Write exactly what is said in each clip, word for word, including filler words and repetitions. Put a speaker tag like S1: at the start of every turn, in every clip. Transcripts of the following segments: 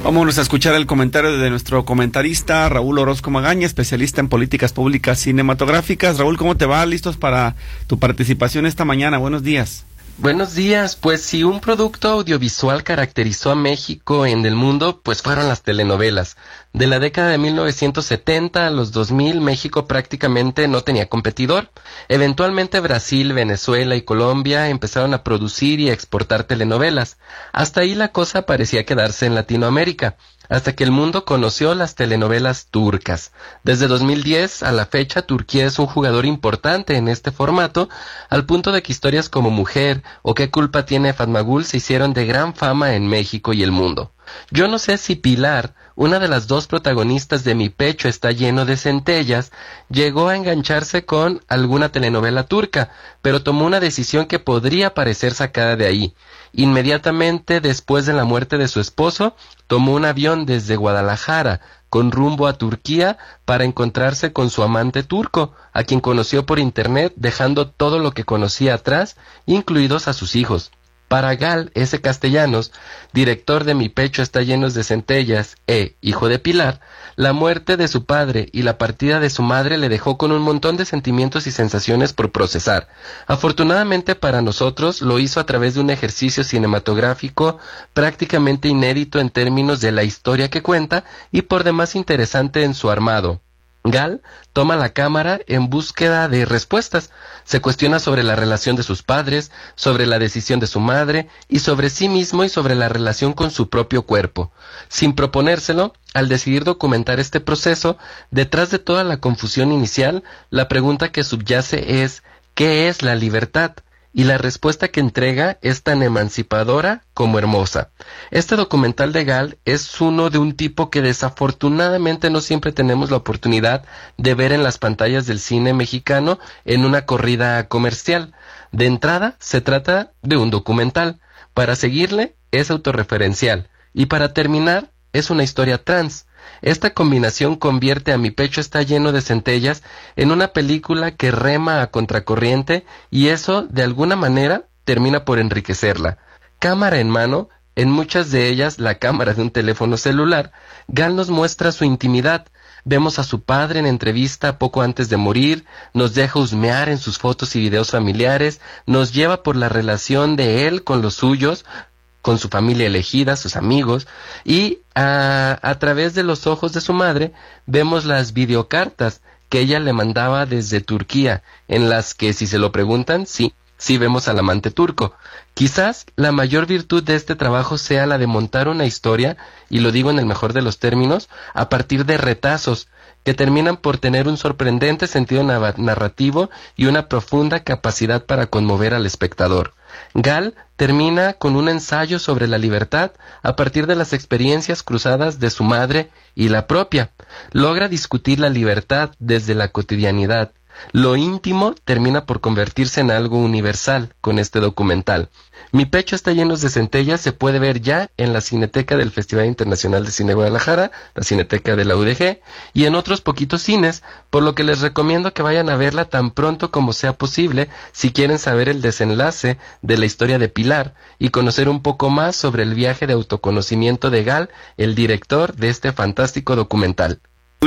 S1: Vámonos a escuchar el comentario de nuestro comentarista Raúl Orozco Magaña, especialista en políticas públicas cinematográficas. Raúl, ¿cómo te va? ¿Listos para tu participación esta mañana? Buenos días.
S2: Buenos días. Pues si un producto audiovisual caracterizó a México en el mundo, pues fueron las telenovelas. De la década de mil novecientos setenta a los dos mil, México prácticamente no tenía competidor. Eventualmente Brasil, Venezuela y Colombia empezaron a producir y a exportar telenovelas. Hasta ahí la cosa parecía quedarse en Latinoamérica, hasta que el mundo conoció las telenovelas turcas. Desde dos mil diez a la fecha, Turquía es un jugador importante en este formato, al punto de que historias como Mujer o ¿Qué culpa tiene Fatma Gül? Se hicieron de gran fama en México y el mundo. Yo no sé si Pilar, una de las dos protagonistas de Mi pecho está lleno de centellas, llegó a engancharse con alguna telenovela turca, pero tomó una decisión que podría parecer sacada de ahí. Inmediatamente después de la muerte de su esposo, tomó un avión desde Guadalajara con rumbo a Turquía para encontrarse con su amante turco, a quien conoció por internet, dejando todo lo que conocía atrás, incluidos a sus hijos. Para Gal S. Castellanos, director de Mi pecho está lleno de centellas e hijo de Pilar, la muerte de su padre y la partida de su madre le dejó con un montón de sentimientos y sensaciones por procesar. Afortunadamente para nosotros lo hizo a través de un ejercicio cinematográfico prácticamente inédito en términos de la historia que cuenta y por demás interesante en su armado. Gal toma la cámara en búsqueda de respuestas. Se cuestiona sobre la relación de sus padres, sobre la decisión de su madre y sobre sí mismo y sobre la relación con su propio cuerpo. Sin proponérselo, al decidir documentar este proceso, detrás de toda la confusión inicial, la pregunta que subyace es ¿qué es la libertad? Y la respuesta que entrega es tan emancipadora como hermosa. Este documental de Gal es uno de un tipo que desafortunadamente no siempre tenemos la oportunidad de ver en las pantallas del cine mexicano en una corrida comercial. De entrada, se trata de un documental. Para seguirle, es autorreferencial. Y para terminar, es una historia trans. Esta combinación convierte a Mi pecho está lleno de centellas en una película que rema a contracorriente y eso, de alguna manera, termina por enriquecerla. Cámara en mano, en muchas de ellas la cámara de un teléfono celular, Gal nos muestra su intimidad. Vemos a su padre en entrevista poco antes de morir, nos deja husmear en sus fotos y videos familiares, nos lleva por la relación de él con los suyos, con su familia elegida, sus amigos, y a, a través de los ojos de su madre vemos las videocartas que ella le mandaba desde Turquía, en las que, si se lo preguntan, sí, sí vemos al amante turco. Quizás la mayor virtud de este trabajo sea la de montar una historia, y lo digo en el mejor de los términos, a partir de retazos, que terminan por tener un sorprendente sentido narrativo y una profunda capacidad para conmover al espectador. Gal termina con un ensayo sobre la libertad a partir de las experiencias cruzadas de su madre y la propia. Logra discutir la libertad desde la cotidianidad. Lo íntimo termina por convertirse en algo universal con este documental. Mi pecho está lleno de centellas se puede ver ya en la Cineteca del Festival Internacional de Cine Guadalajara, la Cineteca de la U D G, y en otros poquitos cines, por lo que les recomiendo que vayan a verla tan pronto como sea posible si quieren saber el desenlace de la historia de Pilar y conocer un poco más sobre el viaje de autoconocimiento de Gal, el director de este fantástico documental.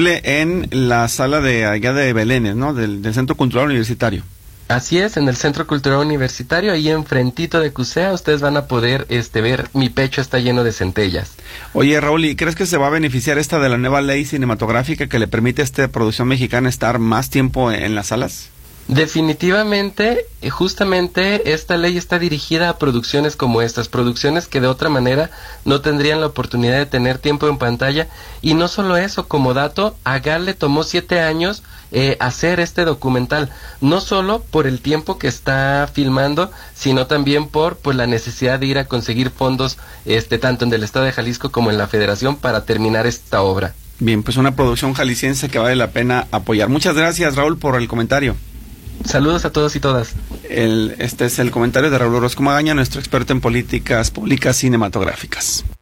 S1: En la sala de allá de Belénes, ¿no? Del, del Centro Cultural Universitario.
S2: Así es, en el Centro Cultural Universitario, ahí enfrentito de CUSEA, ustedes van a poder este ver Mi pecho está lleno de centellas.
S1: Oye, Raúl, ¿y crees que se va a beneficiar esta de la nueva ley cinematográfica que le permite a esta producción mexicana estar más tiempo en las salas?
S2: Definitivamente, justamente esta ley está dirigida a producciones como estas, producciones que de otra manera no tendrían la oportunidad de tener tiempo en pantalla. Y no solo eso, como dato, a Gal le tomó siete años eh, hacer este documental, no solo por el tiempo que está filmando, sino también por pues la necesidad de ir a conseguir fondos, este tanto en el estado de Jalisco como en la Federación para terminar esta obra.
S1: Bien, pues una producción jalisciense que vale la pena apoyar. Muchas gracias, Raúl, por el comentario.
S2: Saludos a todos y todas.
S1: El, este es el comentario de Raúl Orozco Magaña, nuestro experto en políticas públicas cinematográficas.